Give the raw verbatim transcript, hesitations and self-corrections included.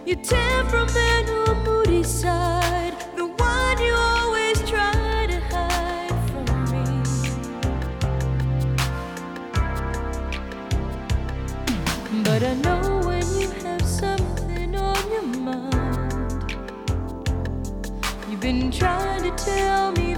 your temperamental, moody side, the one you always try to hide from me. But I know when you have something on your mind, you've been trying to tell me